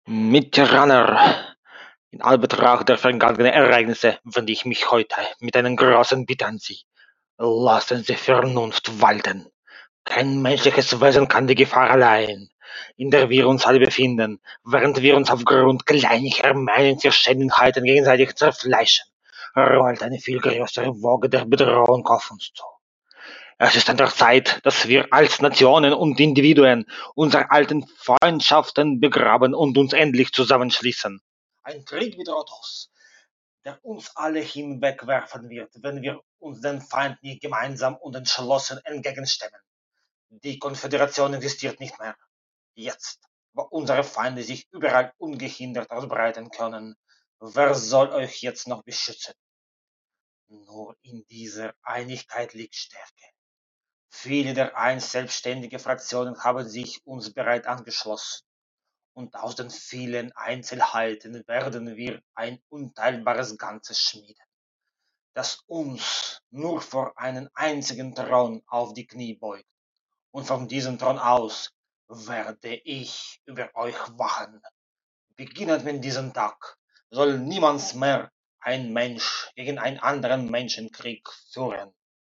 Mitterranner, in Anbetracht der vergangenen Ereignisse wende ich mich heute mit einer großen Bitte an Sie. Lassen Sie Vernunft walten. Kein menschliches Wesen kann die Gefahr allein, in der wir uns alle befinden, während wir uns aufgrund kleinlicher Meinungsverschiedenheiten gegenseitig zerfleischen, rollt eine viel größere Woge der Bedrohung auf uns zu. Es ist an der Zeit, dass wir als Nationen und Individuen unsere alten Freundschaften begraben und uns endlich zusammenschließen. Ein Krieg bedroht uns, der uns alle hinwegwerfen wird, wenn wir uns dem Feind nicht gemeinsam und entschlossen entgegenstemmen. Die Konföderation existiert nicht mehr. Jetzt, wo unsere Feinde sich überall ungehindert ausbreiten können, wer soll euch jetzt noch beschützen? Nur in dieser Einigkeit liegt Stärke. Viele der einst selbstständigen Fraktionen haben sich uns bereits angeschlossen, und aus den vielen Einzelheiten werden wir ein unteilbares Ganzes schmieden, das uns nur vor einen einzigen Thron auf die Knie beugt. Und von diesem Thron aus werde ich über euch wachen. Beginnend mit diesem Tag soll niemals mehr ein Mensch gegen einen anderen Menschen Krieg führen.